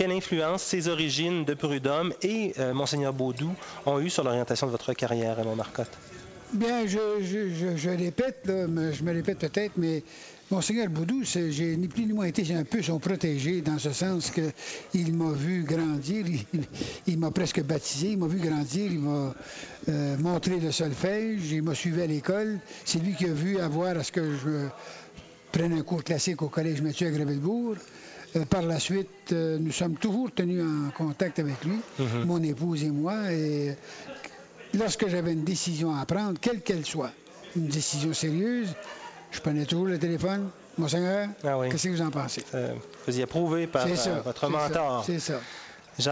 quelle influence ses origines de Prud'homme et Monseigneur Baudou ont eu sur l'orientation de votre carrière, Raymond Marcotte? Bien, je répète, là, je me répète peut-être, mais Monseigneur Baudou, j'ai ni plus ni moins été un peu son protégé, dans ce sens qu'il m'a vu grandir, il m'a presque baptisé, il m'a vu grandir, il m'a montré le solfège, il m'a suivi à l'école. C'est lui qui a vu avoir à ce que je prenne un cours classique au Collège Mathieu à Gravelbourg. Par la suite, nous sommes toujours tenus en contact avec lui, mon épouse et moi, et lorsque j'avais une décision à prendre, quelle qu'elle soit, une décision sérieuse, je prenais toujours le téléphone. Monseigneur, qu'est-ce que vous en pensez? Vous y approuvé par votre mentor. C'est ça.